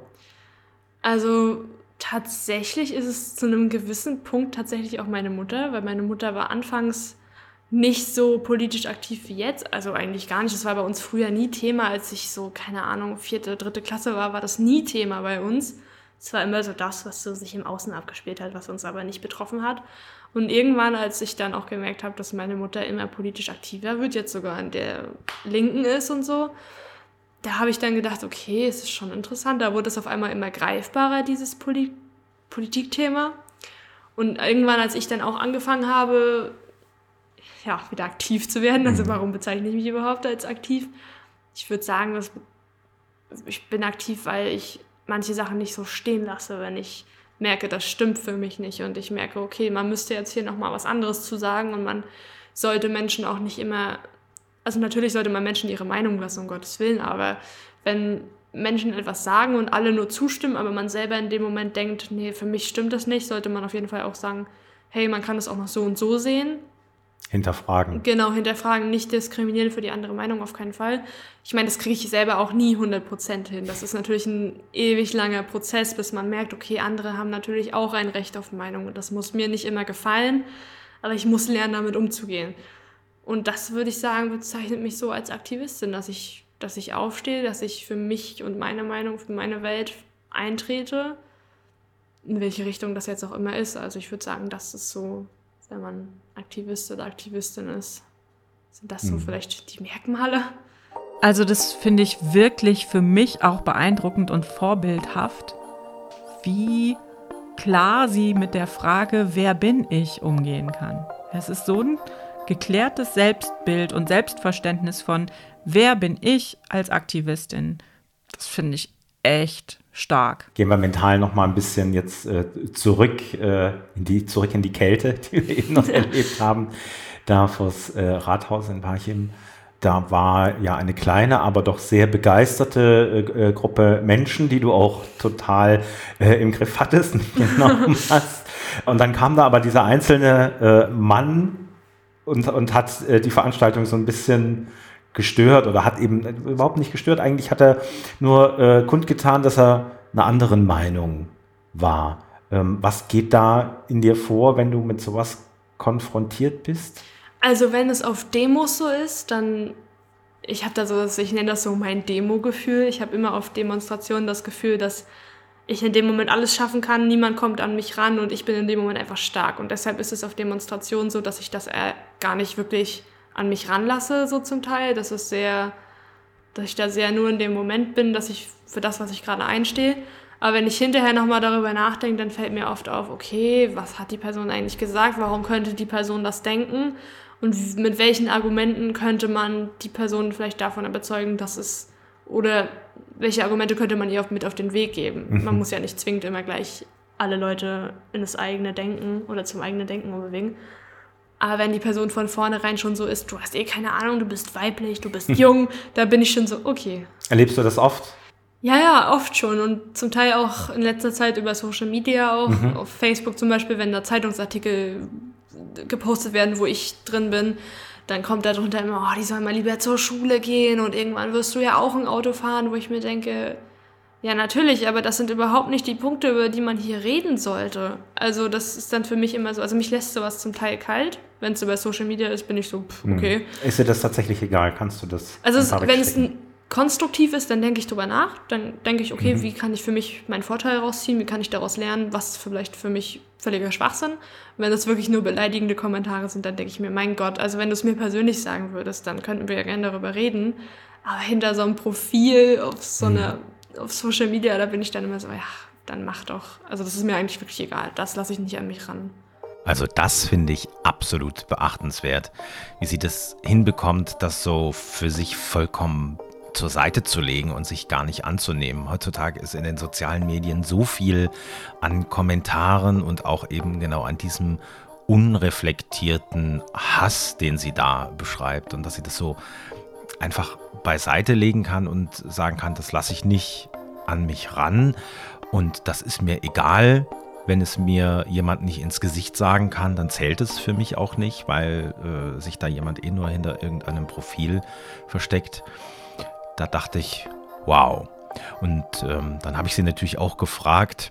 Also tatsächlich ist es zu einem gewissen Punkt tatsächlich auch meine Mutter, weil meine Mutter war anfangs nicht so politisch aktiv wie jetzt, also eigentlich gar nicht. Das war bei uns früher nie Thema, als ich so, keine Ahnung, vierte, dritte Klasse war, war das nie Thema bei uns. Es war immer so das, was so sich im Außen abgespielt hat, was uns aber nicht betroffen hat. Und irgendwann, als ich dann auch gemerkt habe, dass meine Mutter immer politisch aktiver wird, jetzt sogar an der Linken ist und so, da habe ich dann gedacht, okay, es ist schon interessant. Da wurde es auf einmal immer greifbarer, dieses Poli- Politikthema. Und irgendwann, als ich dann auch angefangen habe, ja, wieder aktiv zu werden, also warum bezeichne ich mich überhaupt als aktiv? Ich würde sagen, dass ich bin aktiv, weil ich manche Sachen nicht so stehen lasse, wenn ich merke, das stimmt für mich nicht und ich merke, okay, man müsste jetzt hier nochmal was anderes zu sagen und man sollte Menschen auch nicht immer, also natürlich sollte man Menschen ihre Meinung lassen, um Gottes Willen, aber wenn Menschen etwas sagen und alle nur zustimmen, aber man selber in dem Moment denkt, nee, für mich stimmt das nicht, sollte man auf jeden Fall auch sagen, hey, man kann das auch noch so und so sehen. Hinterfragen. Genau, hinterfragen, nicht diskriminieren für die andere Meinung, auf keinen Fall. Ich meine, das kriege ich selber auch nie hundert Prozent hin. Das ist natürlich ein ewig langer Prozess, bis man merkt, okay, andere haben natürlich auch ein Recht auf Meinung und das muss mir nicht immer gefallen, aber ich muss lernen, damit umzugehen. Und das, würde ich sagen, bezeichnet mich so als Aktivistin, dass ich, dass ich aufstehe, dass ich für mich und meine Meinung, für meine Welt eintrete, in welche Richtung das jetzt auch immer ist. Also ich würde sagen, das ist so, wenn man Aktivist oder Aktivistin ist, sind das so vielleicht die Merkmale? Also das finde ich wirklich für mich auch beeindruckend und vorbildhaft, wie klar sie mit der Frage, wer bin ich, umgehen kann. Es ist so ein geklärtes Selbstbild und Selbstverständnis von, wer bin ich als Aktivistin. Das finde ich echt stark. Gehen wir mental noch mal ein bisschen jetzt äh, zurück, äh, in die, zurück in die Kälte, die wir eben noch erlebt haben, da vors äh, Rathaus in Parchim. Da war ja eine kleine, aber doch sehr begeisterte äh, Gruppe Menschen, die du auch total äh, im Griff hattest, mitgenommen hast. Und dann kam da aber dieser einzelne äh, Mann und, und hat äh, die Veranstaltung so ein bisschen gestört oder hat eben überhaupt nicht gestört. Eigentlich hat er nur äh, kundgetan, dass er einer anderen Meinung war. Ähm, was geht da in dir vor, wenn du mit sowas konfrontiert bist? Also wenn es auf Demos so ist, dann, ich habe da so, ich nenne das so mein Demo-Gefühl. Ich habe immer auf Demonstrationen das Gefühl, dass ich in dem Moment alles schaffen kann, niemand kommt an mich ran und ich bin in dem Moment einfach stark. Und deshalb ist es auf Demonstrationen so, dass ich das äh, gar nicht wirklich an mich ranlasse, so zum Teil. Das ist sehr, dass ich da sehr nur in dem Moment bin, dass ich für das, was ich gerade einstehe. Aber wenn ich hinterher nochmal darüber nachdenke, dann fällt mir oft auf, okay, was hat die Person eigentlich gesagt? Warum könnte die Person das denken? Und mit welchen Argumenten könnte man die Person vielleicht davon überzeugen, dass es, oder welche Argumente könnte man ihr auf, mit auf den Weg geben? Mhm. Man muss ja nicht zwingend immer gleich alle Leute in das eigene Denken oder zum eigenen Denken bewegen. Aber wenn die Person von vornherein schon so ist, du hast eh keine Ahnung, du bist weiblich, du bist jung, da bin ich schon so, okay. Erlebst du das oft? Ja, ja, oft schon und zum Teil auch in letzter Zeit über Social Media auch, mhm. auf Facebook zum Beispiel, wenn da Zeitungsartikel gepostet werden, wo ich drin bin, dann kommt da drunter immer, oh, die sollen mal lieber zur Schule gehen und irgendwann wirst du ja auch ein Auto fahren, wo ich mir denke, ja natürlich, aber das sind überhaupt nicht die Punkte, über die man hier reden sollte. Also das ist dann für mich immer so, also mich lässt sowas zum Teil kalt. Wenn es über Social Media ist, bin ich so, pff, okay. Hm. Ist dir das tatsächlich egal? Kannst du das? Also es, wenn es ein konstruktiv ist, dann denke ich drüber nach. Dann denke ich, okay, mhm. wie kann ich für mich meinen Vorteil rausziehen? Wie kann ich daraus lernen? Was vielleicht für mich völliger Schwachsinn? Wenn das wirklich nur beleidigende Kommentare sind, dann denke ich mir, mein Gott, also wenn du es mir persönlich sagen würdest, dann könnten wir ja gerne darüber reden. Aber hinter so einem Profil auf so mhm. einer auf Social Media, da bin ich dann immer so, ja, dann mach doch. Also das ist mir eigentlich wirklich egal. Das lasse ich nicht an mich ran. Also das finde ich absolut beachtenswert, wie sie das hinbekommt, das so für sich vollkommen zur Seite zu legen und sich gar nicht anzunehmen. Heutzutage ist in den sozialen Medien so viel an Kommentaren und auch eben genau an diesem unreflektierten Hass, den sie da beschreibt und dass sie das so einfach beiseite legen kann und sagen kann, das lasse ich nicht an mich ran und das ist mir egal. Wenn es mir jemand nicht ins Gesicht sagen kann, dann zählt es für mich auch nicht, weil äh, sich da jemand eh nur hinter irgendeinem Profil versteckt. Da dachte ich, wow. Und ähm, dann habe ich sie natürlich auch gefragt,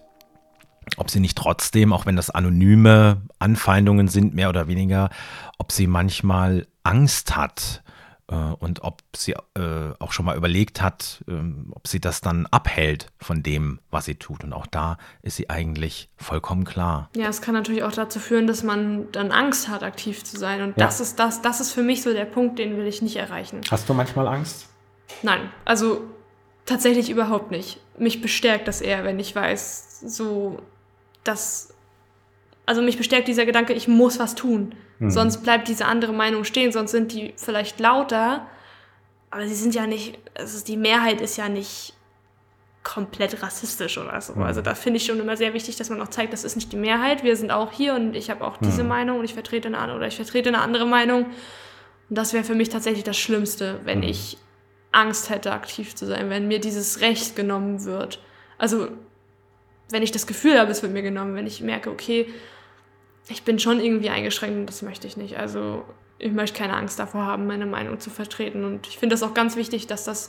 ob sie nicht trotzdem, auch wenn das anonyme Anfeindungen sind, mehr oder weniger, ob sie manchmal Angst hat, äh, und ob sie äh, auch schon mal überlegt hat, ähm, ob sie das dann abhält von dem, was sie tut. Und auch da ist sie eigentlich vollkommen klar. Ja, es kann natürlich auch dazu führen, dass man dann Angst hat, aktiv zu sein. Und Ja. das ist das, das ist für mich so der Punkt, den will ich nicht erreichen. Hast du manchmal Angst? Nein, also tatsächlich überhaupt nicht. Mich bestärkt das eher, wenn ich weiß, so, dass, also mich bestärkt dieser Gedanke, ich muss was tun. Mhm. Sonst bleibt diese andere Meinung stehen, sonst sind die vielleicht lauter, aber sie sind ja nicht, also die Mehrheit ist ja nicht komplett rassistisch oder so. Mhm. Also da finde ich schon immer sehr wichtig, dass man auch zeigt, das ist nicht die Mehrheit, wir sind auch hier und ich habe auch diese Mhm. Meinung und ich vertrete eine andere oder ich vertrete eine andere Meinung. Und das wäre für mich tatsächlich das Schlimmste, wenn Mhm. ich Angst hätte, aktiv zu sein, wenn mir dieses Recht genommen wird. Also wenn ich das Gefühl habe, es wird mir genommen, wenn ich merke, okay, ich bin schon irgendwie eingeschränkt und das möchte ich nicht. Also ich möchte keine Angst davor haben, meine Meinung zu vertreten. Und ich finde das auch ganz wichtig, dass das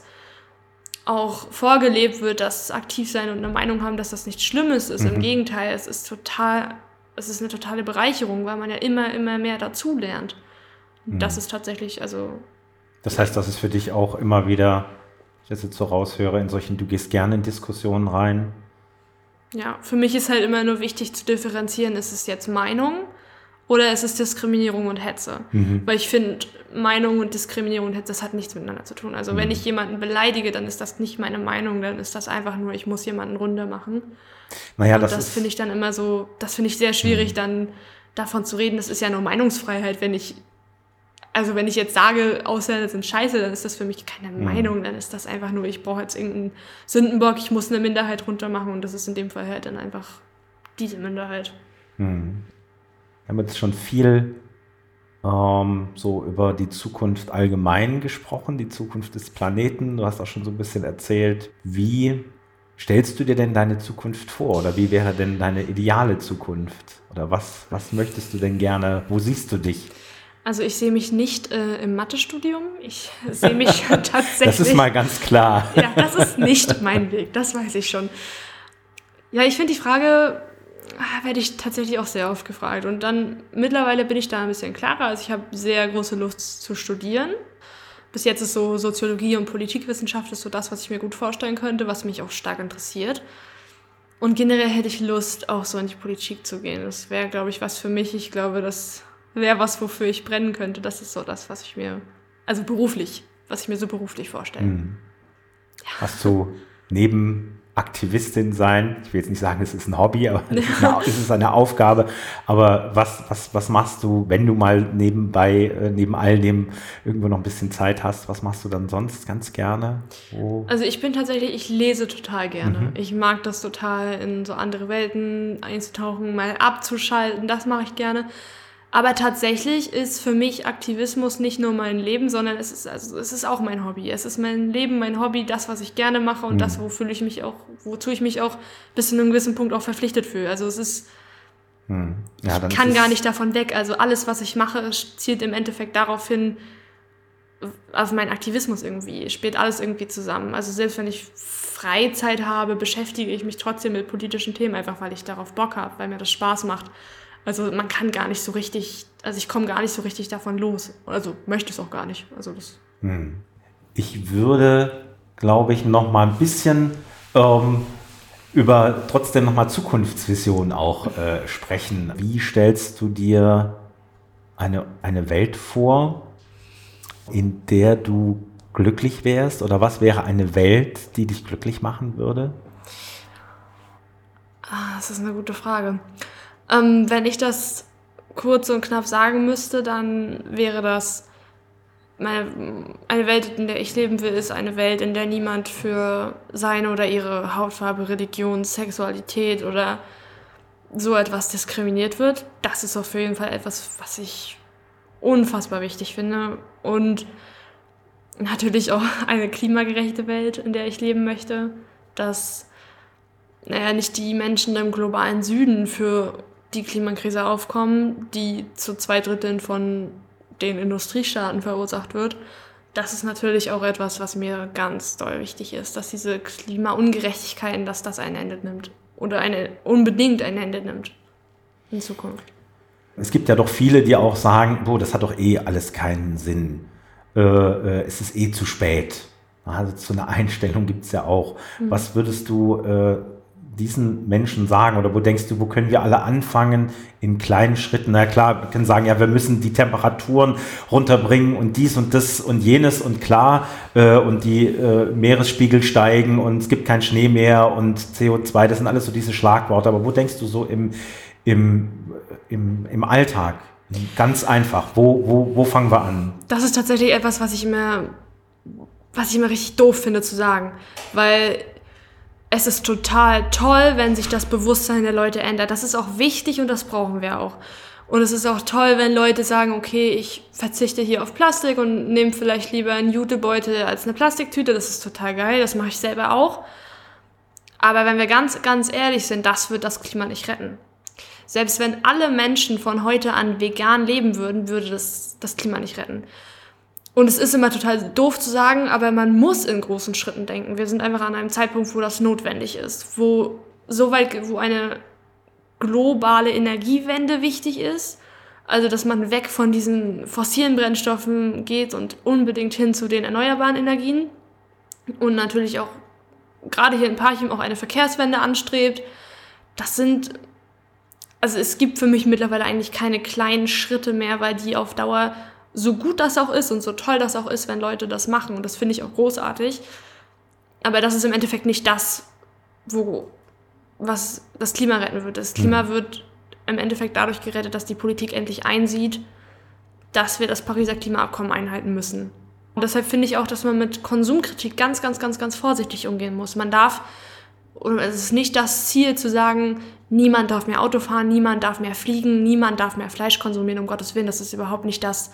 auch vorgelebt wird, dass aktiv sein und eine Meinung haben, dass das nichts Schlimmes ist. Mhm. Im Gegenteil, es ist total, es ist eine totale Bereicherung, weil man ja immer, immer mehr dazu lernt. Und Mhm. das ist tatsächlich, also Das heißt, das ist für dich auch immer wieder, ich das jetzt so raushöre, in solchen, du gehst gerne in Diskussionen rein. ja, für mich ist halt immer nur wichtig zu differenzieren, ist es jetzt Meinung oder ist es Diskriminierung und Hetze? Mhm. Weil ich finde, Meinung und Diskriminierung und Hetze, das hat nichts miteinander zu tun. Also Mhm. wenn ich jemanden beleidige, dann ist das nicht meine Meinung, dann ist das einfach nur, ich muss jemanden runter machen. Naja, und das, das ist, finde ich dann immer so, das finde ich sehr schwierig, Mhm. dann davon zu reden, das ist ja nur Meinungsfreiheit, wenn ich, also wenn ich jetzt sage, Ausländer sind scheiße, dann ist das für mich keine Mhm. Meinung, dann ist das einfach nur, ich brauche jetzt irgendeinen Sündenbock, ich muss eine Minderheit runter machen und das ist in dem Fall halt dann einfach diese Minderheit. hm. Wir haben jetzt schon viel ähm, so über die Zukunft allgemein gesprochen, die Zukunft des Planeten. Du hast auch schon so ein bisschen erzählt, wie stellst du dir denn deine Zukunft vor? Oder wie wäre denn deine ideale Zukunft? Oder was, was möchtest du denn gerne, wo siehst du dich? Also ich sehe mich nicht äh, im Mathestudium, ich sehe mich tatsächlich... Das ist mal ganz klar. Ja, das ist nicht mein Weg, das weiß ich schon. Ja, ich finde die Frage, ah, werde ich tatsächlich auch sehr oft gefragt. Und dann mittlerweile bin ich da ein bisschen klarer. Also ich habe sehr große Lust zu studieren. Bis jetzt ist so Soziologie und Politikwissenschaft ist so das, was ich mir gut vorstellen könnte, was mich auch stark interessiert. Und generell hätte ich Lust, auch so in die Politik zu gehen. Das wäre, glaube ich, was für mich. Ich glaube, das wäre was, wofür ich brennen könnte. Das ist so das, was ich mir, also beruflich, was ich mir so beruflich vorstelle. Hm. Hast du neben Aktivistin sein, ich will jetzt nicht sagen, es ist ein Hobby, aber es ist eine, es ist eine Aufgabe, aber was, was, was machst du, wenn du mal nebenbei, äh, neben all dem irgendwo noch ein bisschen Zeit hast, was machst du dann sonst ganz gerne? Wo? Also ich bin tatsächlich, ich lese total gerne. Mhm. Ich mag das total, in so andere Welten einzutauchen, mal abzuschalten, das mache ich gerne. Aber tatsächlich ist für mich Aktivismus nicht nur mein Leben, sondern es ist, also es ist auch mein Hobby. Es ist mein Leben, mein Hobby, das, was ich gerne mache und Mhm. das, wofür ich mich auch, wozu ich mich auch bis zu einem gewissen Punkt auch verpflichtet fühle. Also es ist, Hm. Ja, dann ich kann ist gar es- nicht davon weg. Also alles, was ich mache, zielt im Endeffekt darauf hin, auf meinen Aktivismus irgendwie, spielt alles irgendwie zusammen. Also selbst wenn ich Freizeit habe, beschäftige ich mich trotzdem mit politischen Themen, einfach weil ich darauf Bock habe, weil mir das Spaß macht. Also man kann gar nicht so richtig, also ich komme gar nicht so richtig davon los. Also möchte es auch gar nicht. Also das. Hm. Ich würde, glaube ich, noch mal ein bisschen ähm, über trotzdem noch mal Zukunftsvisionen auch äh, sprechen. Wie stellst du dir eine, eine Welt vor, in der du glücklich wärst? Oder was wäre eine Welt, die dich glücklich machen würde? Ah, das ist eine gute Frage. Ähm, wenn ich das kurz und knapp sagen müsste, dann wäre das, meine, eine Welt, in der ich leben will, ist eine Welt, in der niemand für seine oder ihre Hautfarbe, Religion, Sexualität oder so etwas diskriminiert wird. Das ist auf jeden Fall etwas, was ich unfassbar wichtig finde. Und natürlich auch eine klimagerechte Welt, in der ich leben möchte, dass naja, nicht die Menschen im globalen Süden für die Klimakrise aufkommen, die zu zwei Dritteln von den Industriestaaten verursacht wird. Das ist natürlich auch etwas, was mir ganz doll wichtig ist, dass diese Klimaungerechtigkeiten, dass das ein Ende nimmt oder eine, unbedingt ein Ende nimmt in Zukunft. Es gibt ja doch viele, die auch sagen, boah, das hat doch eh alles keinen Sinn. äh, äh, es ist eh zu spät. Also so eine Einstellung gibt es ja auch. Mhm. Was würdest du äh, diesen Menschen sagen oder wo denkst du, wo können wir alle anfangen in kleinen Schritten? Na klar, wir können sagen, ja, wir müssen die Temperaturen runterbringen und dies und das und jenes und klar äh, und die äh, Meeresspiegel steigen und es gibt keinen Schnee mehr und C O zwei, das sind alles so diese Schlagworte. Aber wo denkst du so im, im, im, im Alltag? Ganz einfach. Wo, wo, wo fangen wir an? Das ist tatsächlich etwas, was ich immer, was ich immer richtig doof finde zu sagen, weil es ist total toll, wenn sich das Bewusstsein der Leute ändert. Das ist auch wichtig und das brauchen wir auch. Und es ist auch toll, wenn Leute sagen, okay, ich verzichte hier auf Plastik und nehme vielleicht lieber einen Jutebeutel als eine Plastiktüte. Das ist total geil, das mache ich selber auch. Aber wenn wir ganz, ganz ehrlich sind, das wird das Klima nicht retten. Selbst wenn alle Menschen von heute an vegan leben würden, würde das das Klima nicht retten. Und es ist immer total doof zu sagen, aber man muss in großen Schritten denken. Wir sind einfach an einem Zeitpunkt, wo das notwendig ist, wo so weit, wo eine globale Energiewende wichtig ist, also dass man weg von diesen fossilen Brennstoffen geht und unbedingt hin zu den erneuerbaren Energien und natürlich auch gerade hier in Parchim auch eine Verkehrswende anstrebt. Das sind, also es gibt für mich mittlerweile eigentlich keine kleinen Schritte mehr, weil die auf Dauer, so gut das auch ist und so toll das auch ist, wenn Leute das machen, und das finde ich auch großartig, aber das ist im Endeffekt nicht das, wo, was das Klima retten wird. Das Klima mhm. wird im Endeffekt dadurch gerettet, dass die Politik endlich einsieht, dass wir das Pariser Klimaabkommen einhalten müssen. Und deshalb finde ich auch, dass man mit Konsumkritik ganz, ganz, ganz, ganz vorsichtig umgehen muss. Man darf, oder es ist nicht das Ziel zu sagen, niemand darf mehr Auto fahren, niemand darf mehr fliegen, niemand darf mehr Fleisch konsumieren, um Gottes Willen, das ist überhaupt nicht das,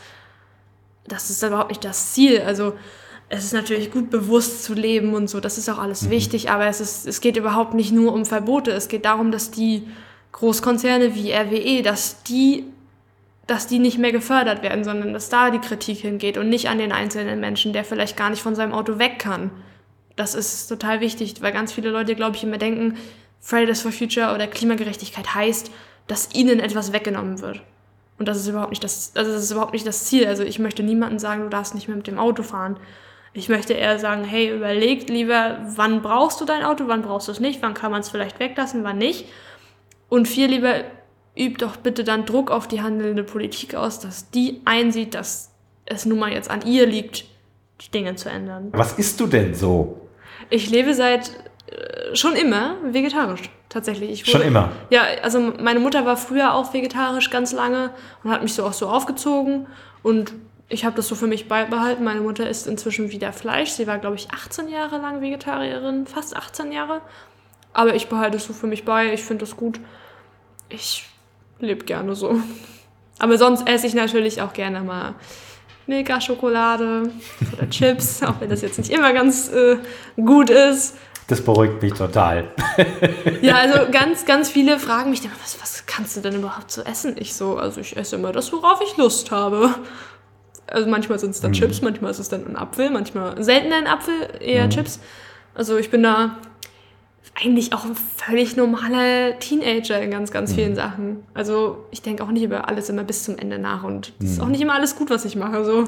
das ist überhaupt nicht das Ziel. Also es ist natürlich gut, bewusst zu leben und so, das ist auch alles mhm. wichtig, aber es ist, es geht überhaupt nicht nur um Verbote, es geht darum, dass die Großkonzerne wie R W E, dass die, dass die nicht mehr gefördert werden, sondern dass da die Kritik hingeht und nicht an den einzelnen Menschen, der vielleicht gar nicht von seinem Auto weg kann. Das ist total wichtig, weil ganz viele Leute, glaube ich, immer denken, Fridays for Future oder Klimagerechtigkeit heißt, dass ihnen etwas weggenommen wird. Und das ist überhaupt nicht das, also das ist überhaupt nicht das Ziel. Also ich möchte niemandem sagen, du darfst nicht mehr mit dem Auto fahren. Ich möchte eher sagen, hey, überleg lieber, wann brauchst du dein Auto, wann brauchst du es nicht, wann kann man es vielleicht weglassen, wann nicht. Und viel lieber übt doch bitte dann Druck auf die handelnde Politik aus, dass die einsieht, dass es nun mal jetzt an ihr liegt, die Dinge zu ändern. Was isst du denn so? Ich lebe seit äh, schon immer vegetarisch, tatsächlich. Ich wurde, schon immer? Ja, also meine Mutter war früher auch vegetarisch ganz lange und hat mich so auch so aufgezogen und ich habe das so für mich beibehalten. Meine Mutter isst inzwischen wieder Fleisch. Sie war, glaube ich, achtzehn Jahre lang Vegetarierin, fast achtzehn Jahre. Aber ich behalte es so für mich bei. Ich finde das gut. Ich lebe gerne so. Aber sonst esse ich natürlich auch gerne mal Milka-Schokolade oder Chips, auch wenn das jetzt nicht immer ganz äh, gut ist. Das beruhigt mich total. Ja, also ganz, ganz viele fragen mich dann, was, was kannst du denn überhaupt so essen? Ich so, also ich esse immer das, worauf ich Lust habe. Also manchmal sind es dann mhm. Chips, manchmal ist es dann ein Apfel, manchmal seltener ein Apfel, eher mhm. Chips. Also ich bin da eigentlich auch ein völlig normaler Teenager in ganz, ganz vielen mhm. Sachen. Also ich denke auch nicht über alles immer bis zum Ende nach und es mhm. ist auch nicht immer alles gut, was ich mache. So.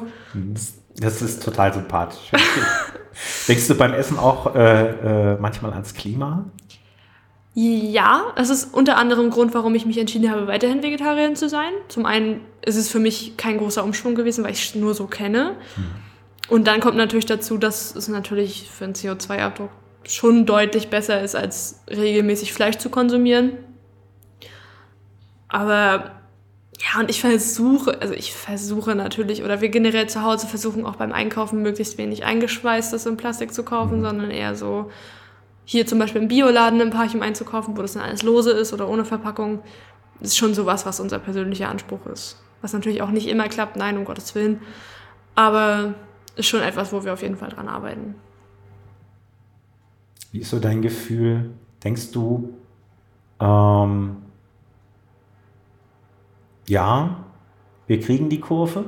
Das ist total sympathisch. Denkst du beim Essen auch äh, äh, manchmal ans Klima? Ja, das ist unter anderem Grund, warum ich mich entschieden habe, weiterhin Vegetarierin zu sein. Zum einen ist es für mich kein großer Umschwung gewesen, weil ich es nur so kenne. Mhm. Und dann kommt natürlich dazu, dass es natürlich für einen C O zwei Abdruck schon deutlich besser ist, als regelmäßig Fleisch zu konsumieren. Aber ja, und ich versuche, also ich versuche natürlich, oder wir generell zu Hause versuchen auch beim Einkaufen möglichst wenig Eingeschweißtes in Plastik zu kaufen, mhm. sondern eher so hier zum Beispiel im Bioladen im Parchim einzukaufen, wo das dann alles lose ist oder ohne Verpackung. Das ist schon sowas, was unser persönlicher Anspruch ist. Was natürlich auch nicht immer klappt, nein, um Gottes Willen. Aber ist schon etwas, wo wir auf jeden Fall dran arbeiten. Wie ist so dein Gefühl? Denkst du, ähm, ja, wir kriegen die Kurve?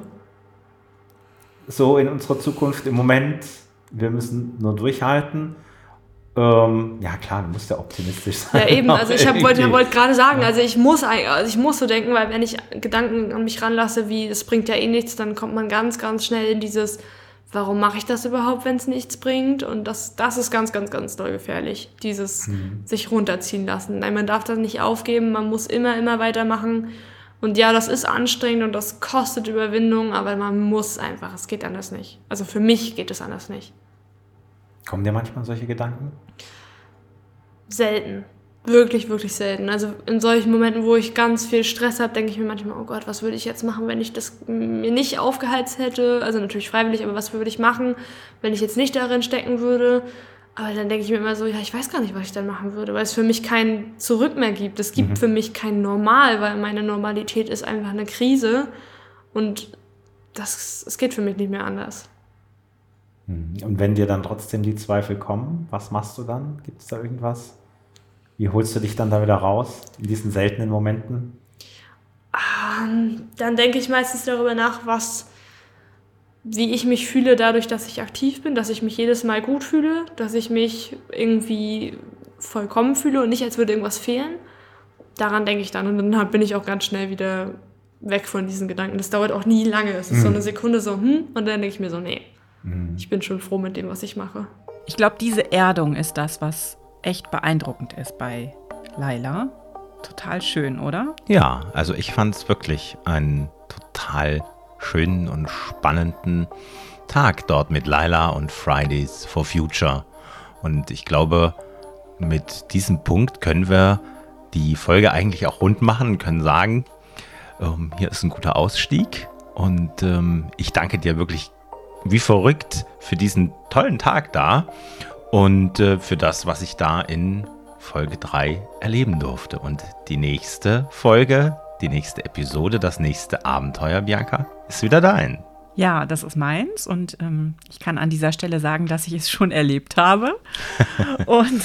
So in unserer Zukunft im Moment, wir müssen nur durchhalten? Ähm, ja klar, du musst ja optimistisch sein. Ja eben, also ich wollte wollt gerade sagen, Ja. also ich muss also ich muss so denken, weil wenn ich Gedanken an mich ranlasse, wie es bringt ja eh nichts, dann kommt man ganz, ganz schnell in dieses, warum mache ich das überhaupt, wenn es nichts bringt? Und das, das ist ganz, ganz, ganz doll gefährlich, dieses Mhm. sich runterziehen lassen. Nein, man darf das nicht aufgeben, man muss immer, immer weitermachen. Und ja, das ist anstrengend und das kostet Überwindung, aber man muss einfach, es geht anders nicht. Also für mich geht es anders nicht. Kommen dir manchmal solche Gedanken? Selten. Wirklich, wirklich selten. Also in solchen Momenten, wo ich ganz viel Stress habe, denke ich mir manchmal, oh Gott, was würde ich jetzt machen, wenn ich das mir nicht aufgeheizt hätte? Also natürlich freiwillig, aber was würde ich machen, wenn ich jetzt nicht darin stecken würde? Aber dann denke ich mir immer so, ja, ich weiß gar nicht, was ich dann machen würde, weil es für mich kein Zurück mehr gibt. Es gibt Mhm. für mich kein Normal, weil meine Normalität ist einfach eine Krise und das, es geht für mich nicht mehr anders. Und wenn dir dann trotzdem die Zweifel kommen, was machst du dann? Gibt es da irgendwas? Wie holst du dich dann da wieder raus in diesen seltenen Momenten? Ähm, dann denke ich meistens darüber nach, was, wie ich mich fühle dadurch, dass ich aktiv bin, dass ich mich jedes Mal gut fühle, dass ich mich irgendwie vollkommen fühle und nicht, als würde irgendwas fehlen. Daran denke ich dann und dann bin ich auch ganz schnell wieder weg von diesen Gedanken. Das dauert auch nie lange. Es ist so Mhm. eine Sekunde so, hm, und dann denke ich mir so, nee, Mhm. ich bin schon froh mit dem, was ich mache. Ich glaube, diese Erdung ist das, was echt beeindruckend ist bei Laila. Total schön, oder? Ja, also ich fand es wirklich einen total schönen und spannenden Tag dort mit Laila und Fridays for Future. Und ich glaube, mit diesem Punkt können wir die Folge eigentlich auch rund machen und können sagen, ähm, hier ist ein guter Ausstieg. Und ähm, ich danke dir wirklich wie verrückt für diesen tollen Tag da und äh, für das, was ich da in Folge drei erleben durfte. Und die nächste Folge, die nächste Episode, das nächste Abenteuer, Bianca, ist wieder dein. Ja, das ist meins und ähm, ich kann an dieser Stelle sagen, dass ich es schon erlebt habe. und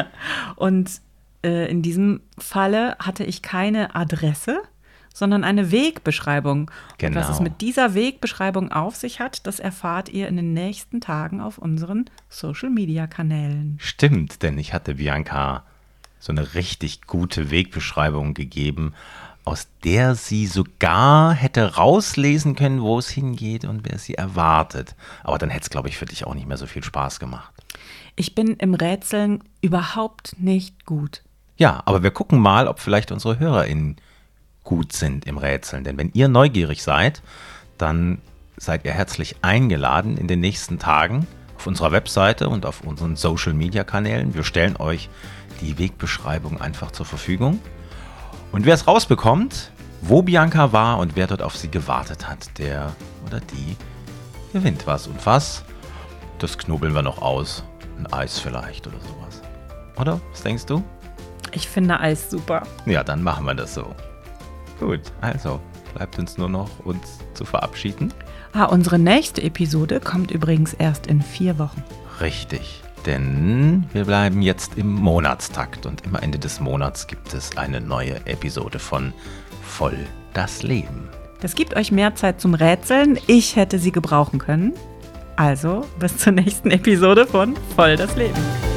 und äh, in diesem Falle hatte ich keine Adresse, sondern eine Wegbeschreibung. Und was es Genau. mit dieser Wegbeschreibung auf sich hat, das erfahrt ihr in den nächsten Tagen auf unseren Social-Media-Kanälen. Stimmt, denn ich hatte Bianca so eine richtig gute Wegbeschreibung gegeben, aus der sie sogar hätte rauslesen können, wo es hingeht und wer sie erwartet. Aber dann hätte es, glaube ich, für dich auch nicht mehr so viel Spaß gemacht. Ich bin im Rätseln überhaupt nicht gut. Ja, aber wir gucken mal, ob vielleicht unsere HörerInnen gut sind im Rätseln. Denn wenn ihr neugierig seid, dann seid ihr herzlich eingeladen in den nächsten Tagen auf unserer Webseite und auf unseren Social-Media-Kanälen. Wir stellen euch die Wegbeschreibung einfach zur Verfügung. Und wer es rausbekommt, wo Bianca war und wer dort auf sie gewartet hat, der oder die gewinnt was. Und was? Das knobeln wir noch aus. Ein Eis vielleicht oder sowas. Oder? Was denkst du? Ich finde Eis super. Ja, dann machen wir das so. Gut, also bleibt uns nur noch, uns zu verabschieden. Ah, unsere nächste Episode kommt übrigens erst in vier Wochen. Richtig, denn wir bleiben jetzt im Monatstakt und immer Ende des Monats gibt es eine neue Episode von Voll das Leben. Das gibt euch mehr Zeit zum Rätseln. Ich hätte sie gebrauchen können. Also bis zur nächsten Episode von Voll das Leben.